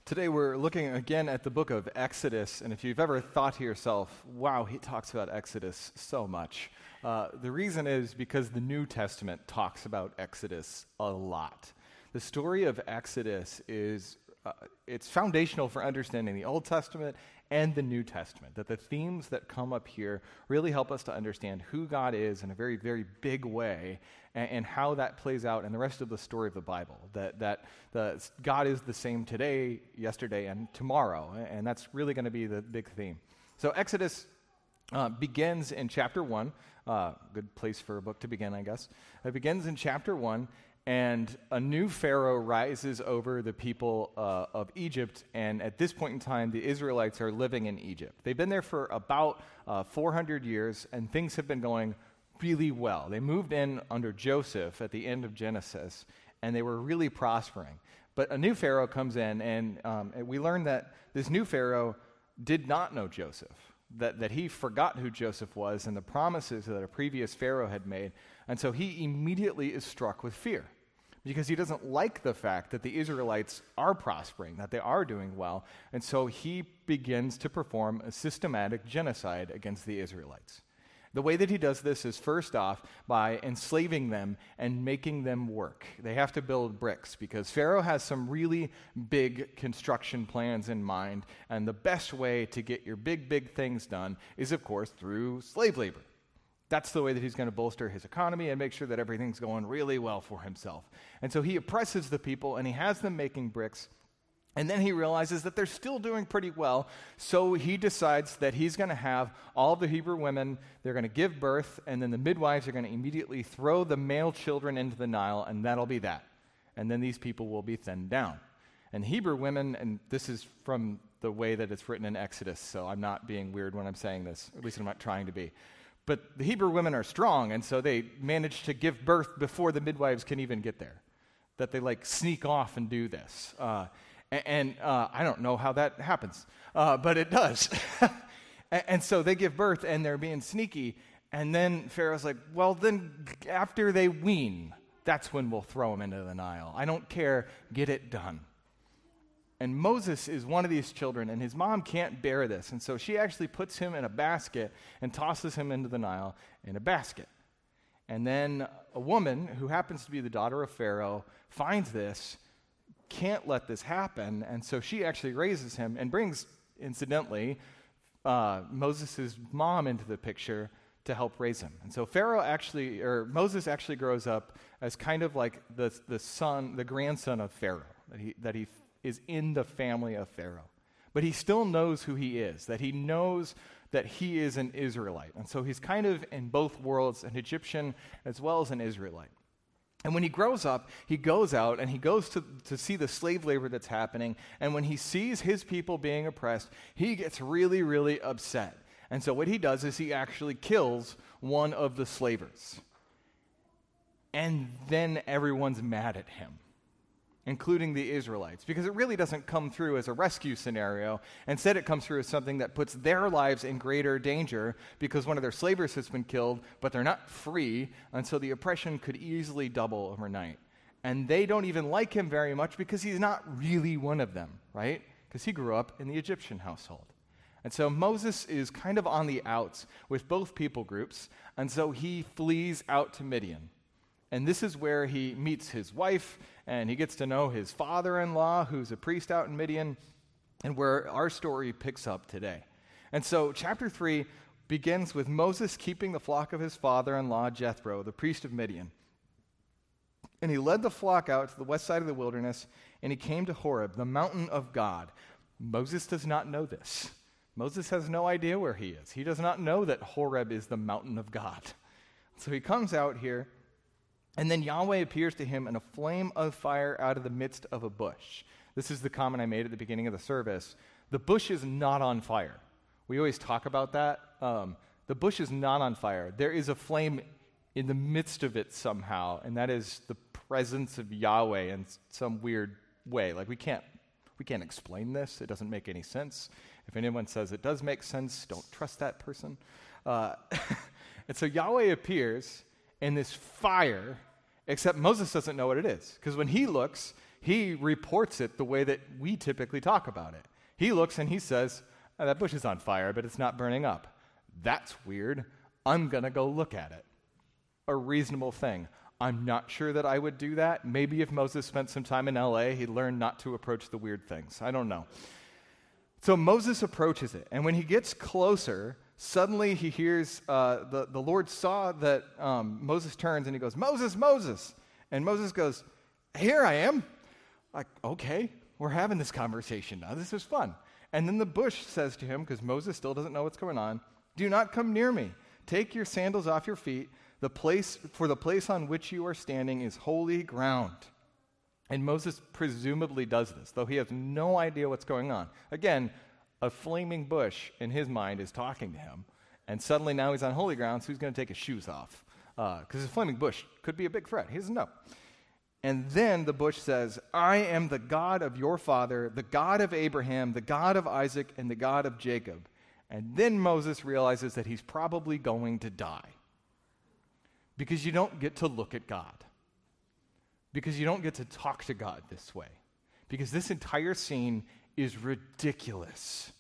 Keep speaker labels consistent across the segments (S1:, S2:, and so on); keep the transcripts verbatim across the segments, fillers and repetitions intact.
S1: Today we're looking again at the book of Exodus, and if you've ever thought to yourself, wow, he talks about Exodus so much, uh, the reason is because the New Testament talks about Exodus a lot. The story of Exodus is, uh, it's foundational for understanding the Old Testament and the New Testament, that the themes that come up here really help us to understand who God is in a very, very big way, and, and how that plays out in the rest of the story of the Bible, that that the, God is the same today, yesterday, and tomorrow, and that's really going to be the big theme. So Exodus uh, begins in chapter one, uh, good place for a book to begin, I guess. It begins in chapter one, and a new Pharaoh rises over the people uh, of Egypt, and at this point in time, the Israelites are living in Egypt. They've been there for about uh, four hundred years, and things have been going really well. They moved in under Joseph at the end of Genesis, and they were really prospering. But a new Pharaoh comes in, and, um, and we learn that this new Pharaoh did not know Joseph, that, that he forgot who Joseph was and the promises that a previous Pharaoh had made, and so he immediately is struck with fear, because he doesn't like the fact that the Israelites are prospering, that they are doing well, and so he begins to perform a systematic genocide against the Israelites. The way that he does this is first off by enslaving them and making them work. They have to build bricks because Pharaoh has some really big construction plans in mind, and the best way to get your big, big things done is, of course, through slave labor. That's the way that he's going to bolster his economy and make sure that everything's going really well for himself. And so he oppresses the people, and he has them making bricks, and then he realizes that they're still doing pretty well, so he decides that he's going to have all the Hebrew women, they're going to give birth, and then the midwives are going to immediately throw the male children into the Nile, and that'll be that. And then these people will be thinned down. And Hebrew women, and this is from the way that it's written in Exodus, so I'm not being weird when I'm saying this, at least I'm not trying to be. But the Hebrew women are strong, and so they manage to give birth before the midwives can even get there. That they like sneak off and do this. Uh, and and uh, I don't know how that happens, uh, but it does. and, and so they give birth, and they're being sneaky. And then Pharaoh's like, well, then after they wean, that's when we'll throw them into the Nile. I don't care. Get it done. And Moses is one of these children, and his mom can't bear this. And so she actually puts him in a basket and tosses him into the Nile in a basket. And then a woman who happens to be the daughter of Pharaoh finds this, can't let this happen, and so she actually raises him and brings, incidentally, uh, Moses' mom into the picture to help raise him. And so Pharaoh actually, or Moses actually grows up as kind of like the the son, the grandson of Pharaoh, that he that he is in the family of Pharaoh. But he still knows who he is, that he knows that he is an Israelite. And so he's kind of in both worlds, an Egyptian as well as an Israelite. And when he grows up, he goes out and he goes to, to see the slave labor that's happening. And when he sees his people being oppressed, he gets really, really upset. And so what he does is he actually kills one of the slavers. And then everyone's mad at him, including the Israelites, because it really doesn't come through as a rescue scenario. Instead, it comes through as something that puts their lives in greater danger because one of their slavers has been killed, but they're not free, and so the oppression could easily double overnight. And they don't even like him very much because he's not really one of them, right? Because he grew up in the Egyptian household. And so Moses is kind of on the outs with both people groups, and so he flees out to Midian. And this is where he meets his wife, and he gets to know his father-in-law, who's a priest out in Midian, and where our story picks up today. And so chapter three begins with Moses keeping the flock of his father-in-law, Jethro, the priest of Midian. And he led the flock out to the west side of the wilderness, and he came to Horeb, the mountain of God. Moses does not know this. Moses has no idea where he is. He does not know that Horeb is the mountain of God. So he comes out here, and then Yahweh appears to him in a flame of fire out of the midst of a bush. This is the comment I made at the beginning of the service. The bush is not on fire. We always talk about that. Um, the bush is not on fire. There is a flame in the midst of it somehow, and that is the presence of Yahweh in some weird way. Like we can't, we can't explain this. It doesn't make any sense. If anyone says it does make sense, don't trust that person. Uh, and so Yahweh appears in this fire, except Moses doesn't know what it is. Because when he looks, he reports it the way that we typically talk about it. He looks and he says, oh, that bush is on fire, but it's not burning up. That's weird. I'm going to go look at it. A reasonable thing. I'm not sure that I would do that. Maybe if Moses spent some time in L A, he'd learn not to approach the weird things. I don't know. So Moses approaches it, and when he gets closer, suddenly he hears, uh, the, the Lord saw that um, Moses turns and he goes, Moses, Moses. And Moses goes, here I am. Like, okay, we're having this conversation now. This is fun. And then the bush says to him, because Moses still doesn't know what's going on, do not come near me. Take your sandals off your feet. The place, for the place on which you are standing is holy ground. And Moses presumably does this, though he has no idea what's going on. Again, a flaming bush in his mind is talking to him, and suddenly now he's on holy ground, so he's going to take his shoes off, because uh, a flaming bush could be a big threat. He doesn't know. And then the bush says, I am the God of your father, the God of Abraham, the God of Isaac, and the God of Jacob. And then Moses realizes that he's probably going to die. Because you don't get to look at God. Because you don't get to talk to God this way. Because this entire scene is ridiculous.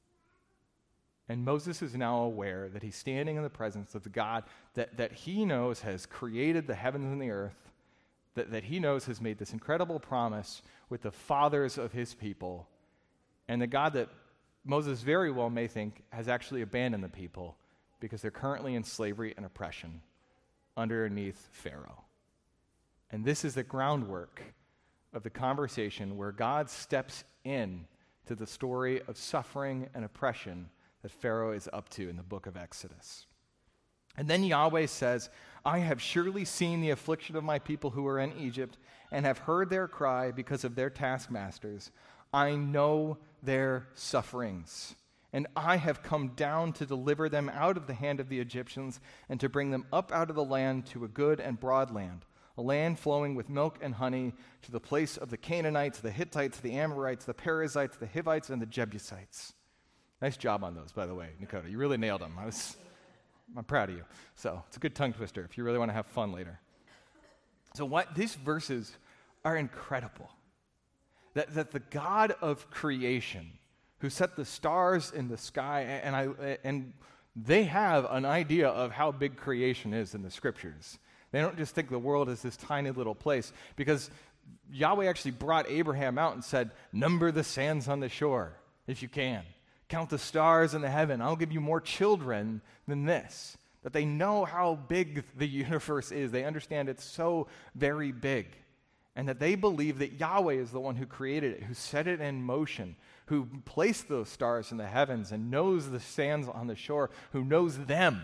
S1: And Moses is now aware that he's standing in the presence of the God that, that he knows has created the heavens and the earth, that, that he knows has made this incredible promise with the fathers of his people, and the God that Moses very well may think has actually abandoned the people because they're currently in slavery and oppression underneath Pharaoh. And this is the groundwork of the conversation where God steps in to the story of suffering and oppression that Pharaoh is up to in the book of Exodus. And then Yahweh says, I have surely seen the affliction of my people who are in Egypt and have heard their cry because of their taskmasters. I know their sufferings, and I have come down to deliver them out of the hand of the Egyptians and to bring them up out of the land to a good and broad land, a land flowing with milk and honey, to the place of the Canaanites, the Hittites, the Amorites, the Perizzites, the Hivites, and the Jebusites. Nice job on those, by the way, Dakota. You really nailed them. I was, I'm proud of you. So it's a good tongue twister if you really want to have fun later. So what these verses are incredible. That, that the God of creation, who set the stars in the sky, and I and they have an idea of how big creation is in the scriptures. They don't just think the world is this tiny little place, because Yahweh actually brought Abraham out and said, number the sands on the shore, if you can. Count the stars in the heaven. I'll give you more children than this. That they know how big the universe is. They understand it's so very big. And that they believe that Yahweh is the one who created it, who set it in motion, who placed those stars in the heavens and knows the sands on the shore, who knows them.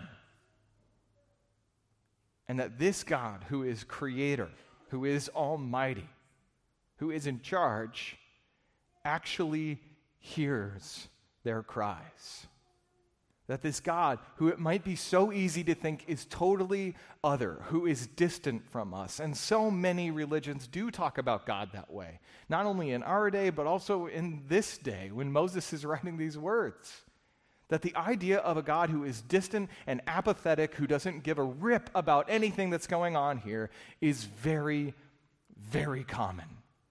S1: And that this God, who is creator, who is almighty, who is in charge, actually hears their cries. That this God, who it might be so easy to think is totally other, who is distant from us, and so many religions do talk about God that way, not only in our day, but also in this day when Moses is writing these words. That the idea of a God who is distant and apathetic, who doesn't give a rip about anything that's going on here, is very, very common.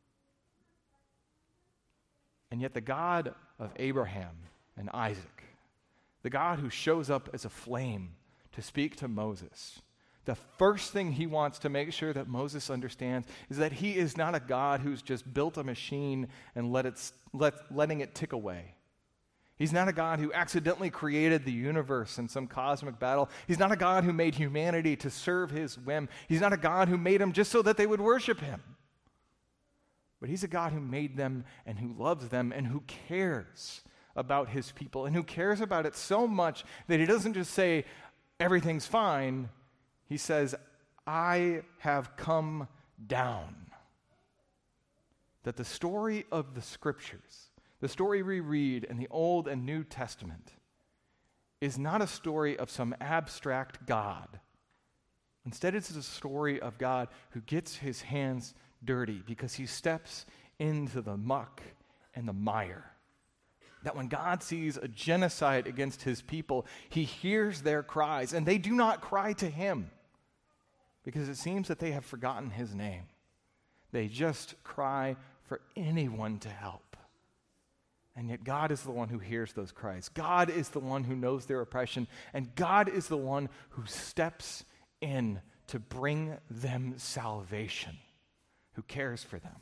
S1: And yet the God of Abraham and Isaac, the God who shows up as a flame to speak to Moses, the first thing he wants to make sure that Moses understands is that he is not a God who's just built a machine and let it, let, letting it tick away. He's not a God who accidentally created the universe in some cosmic battle. He's not a God who made humanity to serve his whim. He's not a God who made them just so that they would worship him. But he's a God who made them and who loves them and who cares about his people and who cares about it so much that he doesn't just say, everything's fine. He says, I have come down. That the story of the scriptures, the story we read in the Old and New Testament, is not a story of some abstract God. Instead, it's a story of God who gets his hands dirty because he steps into the muck and the mire. That when God sees a genocide against his people, he hears their cries, and they do not cry to him because it seems that they have forgotten his name. They just cry for anyone to help. And yet God is the one who hears those cries. God is the one who knows their oppression. And God is the one who steps in to bring them salvation, who cares for them.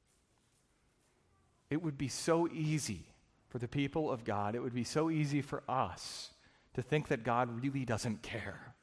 S1: It would be so easy for the people of God, it would be so easy for us to think that God really doesn't care.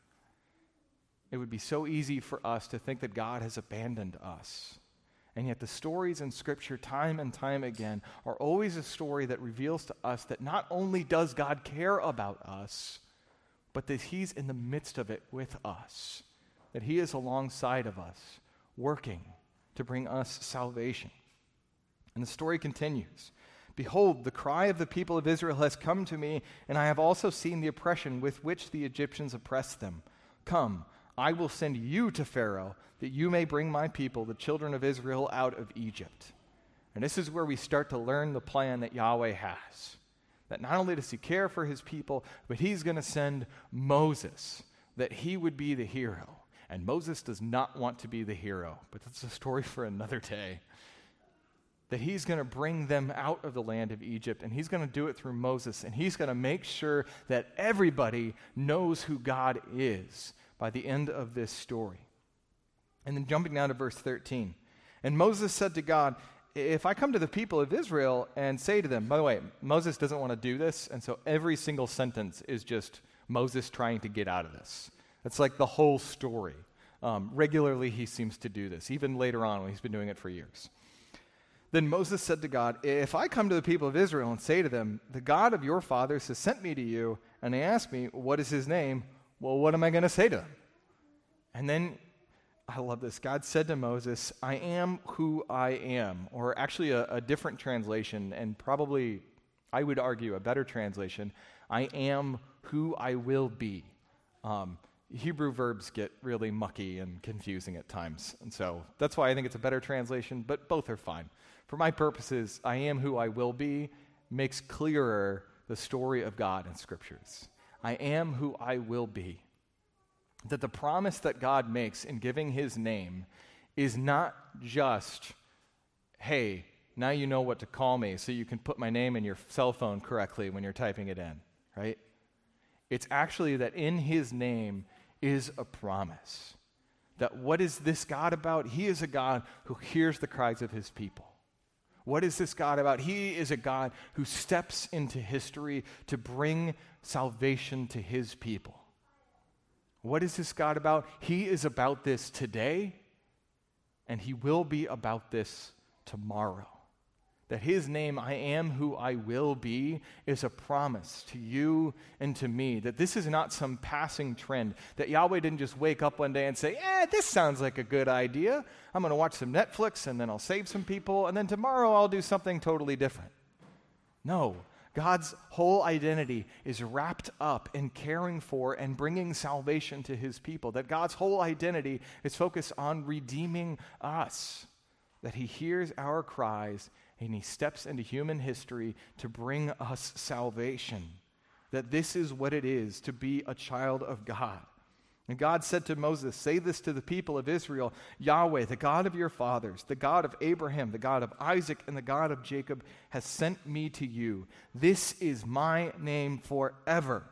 S1: It would be so easy for us to think that God has abandoned us. And yet the stories in Scripture, time and time again, are always a story that reveals to us that not only does God care about us, but that He's in the midst of it with us, that He is alongside of us, working to bring us salvation. And the story continues. Behold, the cry of the people of Israel has come to me, and I have also seen the oppression with which the Egyptians oppressed them. Come, I will send you to Pharaoh, that you may bring my people, the children of Israel, out of Egypt. And this is where we start to learn the plan that Yahweh has. That not only does He care for His people, but He's going to send Moses, that he would be the hero. And Moses does not want to be the hero, but that's a story for another day. That He's going to bring them out of the land of Egypt, and He's going to do it through Moses, and He's going to make sure that everybody knows who God is by the end of this story. And then jumping down to verse thirteen. And Moses said to God, if I come to the people of Israel and say to them, by the way, Moses doesn't want to do this, and so every single sentence is just Moses trying to get out of this. It's like the whole story. Um, regularly he seems to do this, even later on when he's been doing it for years. Then Moses said to God, if I come to the people of Israel and say to them, the God of your fathers has sent me to you, and they ask me, what is His name? Well, what am I going to say to them? And then, I love this, God said to Moses, I am who I am. Or actually a, a different translation, and probably, I would argue, a better translation, I am who I will be. Um, Hebrew verbs get really mucky and confusing at times, and so that's why I think it's a better translation, but both are fine. For my purposes, I am who I will be makes clearer the story of God in Scriptures. I am who I will be. That the promise that God makes in giving His name is not just, hey, now you know what to call me so you can put my name in your cell phone correctly when you're typing it in, right? It's actually that in His name is a promise. That what is this God about? He is a God who hears the cries of His people. What is this God about? He is a God who steps into history to bring salvation to His people. What is this God about? He is about this today, and He will be about this tomorrow. That His name, I am who I will be, is a promise to you and to me. That this is not some passing trend. That Yahweh didn't just wake up one day and say, eh, this sounds like a good idea. I'm going to watch some Netflix, and then I'll save some people, and then tomorrow I'll do something totally different. No. God's whole identity is wrapped up in caring for and bringing salvation to His people. That God's whole identity is focused on redeeming us. That He hears our cries and He steps into human history to bring us salvation. That this is what it is to be a child of God. And God said to Moses, say this to the people of Israel, Yahweh, the God of your fathers, the God of Abraham, the God of Isaac, and the God of Jacob, has sent me to you. This is my name forever.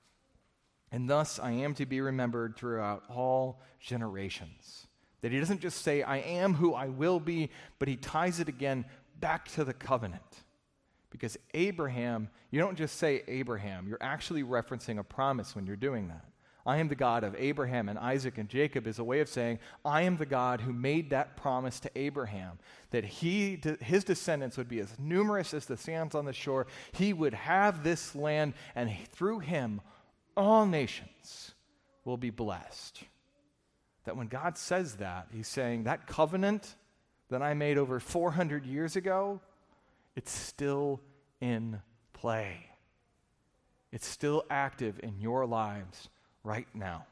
S1: And thus I am to be remembered throughout all generations. That He doesn't just say, I am who I will be, but He ties it again back to the covenant. Because Abraham, you don't just say Abraham, you're actually referencing a promise when you're doing that. I am the God of Abraham and Isaac and Jacob is a way of saying, I am the God who made that promise to Abraham, that he, his descendants would be as numerous as the sands on the shore. He would have this land, and through him, all nations will be blessed. That when God says that, He's saying, that covenant that I made over four hundred years ago, it's still in play. It's still active in your lives right now.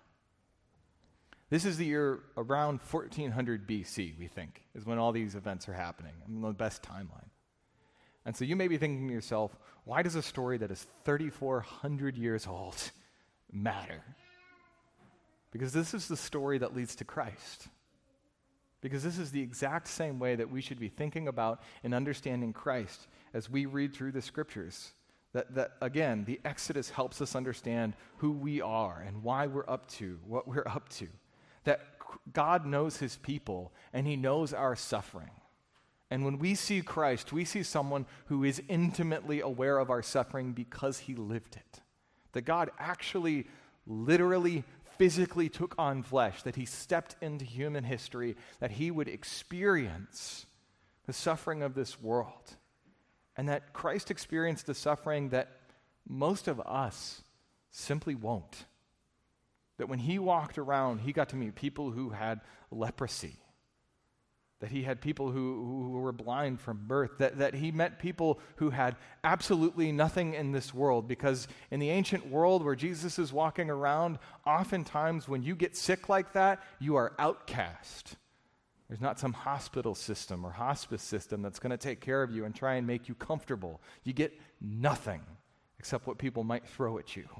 S1: This is the year around fourteen hundred B C, we think, is when all these events are happening. I mean, the best timeline. And so you may be thinking to yourself, why does a story that is thirty-four hundred years old matter? Because this is the story that leads to Christ. Because this is the exact same way that we should be thinking about and understanding Christ as we read through the scriptures. That, that again, the Exodus helps us understand who we are and why we're up to what we're up to. That God knows his people and he knows our suffering. And when we see Christ, we see someone who is intimately aware of our suffering because he lived it. That God actually, literally, physically took on flesh, that he stepped into human history, that he would experience the suffering of this world. And that Christ experienced the suffering that most of us simply won't. That when he walked around, he got to meet people who had leprosy. That he had people who, who were blind from birth, that, that he met people who had absolutely nothing in this world. Because in the ancient world where Jesus is walking around, oftentimes when you get sick like that, you are outcast. There's not some hospital system or hospice system that's going to take care of you and try and make you comfortable. You get nothing except what people might throw at you.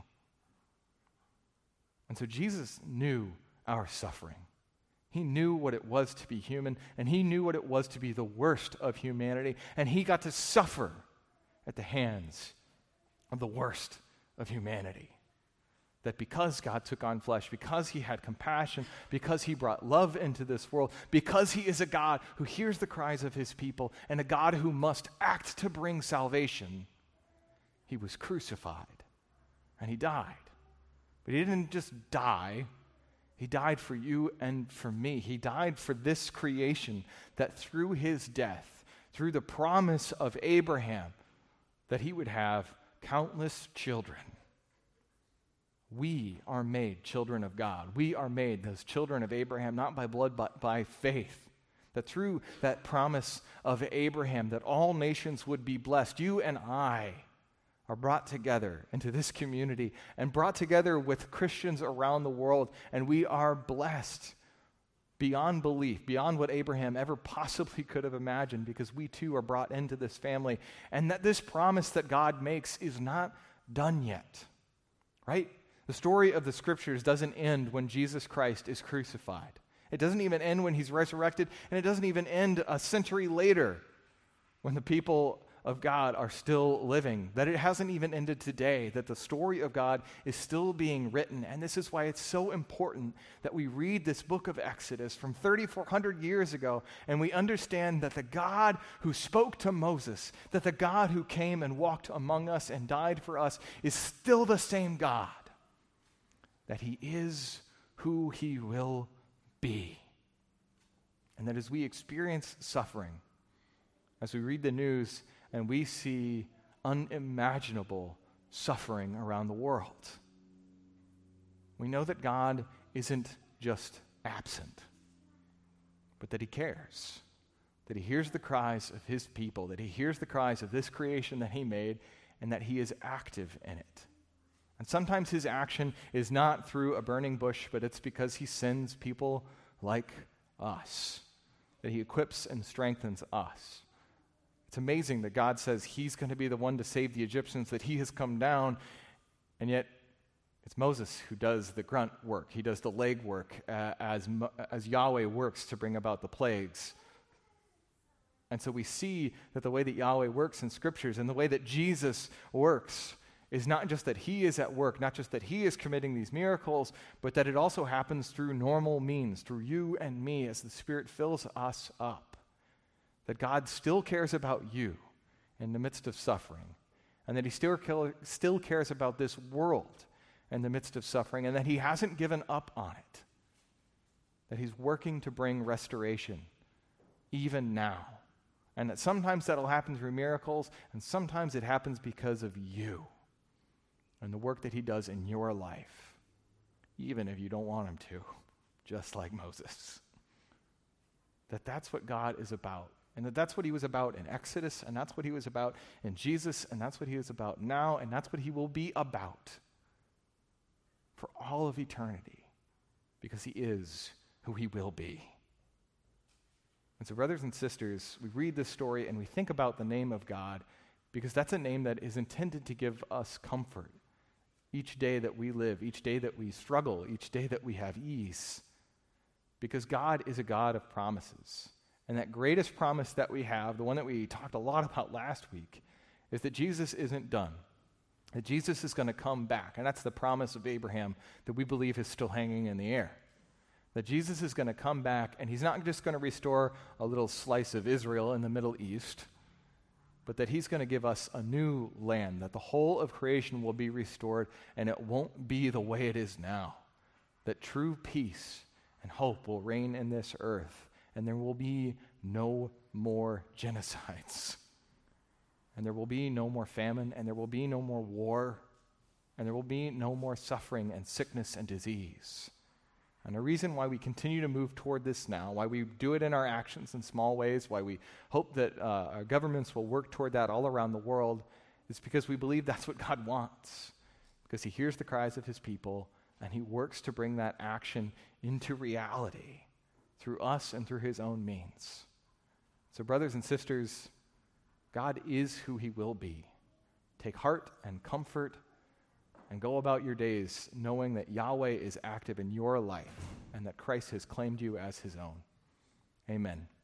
S1: And so Jesus knew our suffering. He knew what it was to be human, and he knew what it was to be the worst of humanity, and he got to suffer at the hands of the worst of humanity. That because God took on flesh, because he had compassion, because he brought love into this world, because he is a God who hears the cries of his people, and a God who must act to bring salvation, he was crucified, and he died. But he didn't just die. He died for you and for me. He died for this creation, that through his death, through the promise of Abraham, that he would have countless children. We are made children of God. We are made those children of Abraham, not by blood, but by faith. That through that promise of Abraham, that all nations would be blessed, you and I are brought together into this community and brought together with Christians around the world, and we are blessed beyond belief, beyond what Abraham ever possibly could have imagined, because we too are brought into this family, and that this promise that God makes is not done yet, right? The story of the scriptures doesn't end when Jesus Christ is crucified. It doesn't even end when he's resurrected, and it doesn't even end a century later when the people of God are still living, that it hasn't even ended today, that the story of God is still being written. And this is why it's so important that we read this book of Exodus from thirty-four hundred years ago, and we understand that the God who spoke to Moses, that the God who came and walked among us and died for us, is still the same God, that he is who he will be. And that as we experience suffering, as we read the news, and we see unimaginable suffering around the world, we know that God isn't just absent, but that he cares, that he hears the cries of his people, that he hears the cries of this creation that he made, and that he is active in it. And sometimes his action is not through a burning bush, but it's because he sends people like us, that he equips and strengthens us. It's amazing that God says he's going to be the one to save the Egyptians, that he has come down, and yet it's Moses who does the grunt work. He does the leg work uh, as, as Yahweh works to bring about the plagues. And so we see that the way that Yahweh works in scriptures and the way that Jesus works is not just that he is at work, not just that he is committing these miracles, but that it also happens through normal means, through you and me as the Spirit fills us up. That God still cares about you in the midst of suffering, and that he still, still cares about this world in the midst of suffering, and that he hasn't given up on it. That he's working to bring restoration even now. And that sometimes that'll happen through miracles, and sometimes it happens because of you and the work that he does in your life, even if you don't want him to, just like Moses. That that's what God is about. And that that's what he was about in Exodus, and that's what he was about in Jesus, and that's what he is about now, and that's what he will be about for all of eternity, because he is who he will be. And so, brothers and sisters, we read this story and we think about the name of God, because that's a name that is intended to give us comfort each day that we live, each day that we struggle, each day that we have ease. because God is a God of promises. And that greatest promise that we have, the one that we talked a lot about last week, is that Jesus isn't done, that Jesus is going to come back. And that's the promise of Abraham that we believe is still hanging in the air. That Jesus is going to come back, and he's not just going to restore a little slice of Israel in the Middle East, but that he's going to give us a new land, that the whole of creation will be restored, and it won't be the way it is now. That true peace and hope will reign in this earth, and there will be no more genocides. And there will be no more famine, and there will be no more war, and there will be no more suffering and sickness and disease. And the reason why we continue to move toward this now, why we do it in our actions in small ways, why we hope that uh, our governments will work toward that all around the world, is because we believe that's what God wants. Because he hears the cries of his people, and he works to bring that action into reality through us and through his own means. So brothers and sisters, God is who he will be. Take heart and comfort and go about your days knowing that Yahweh is active in your life and that Christ has claimed you as his own. Amen.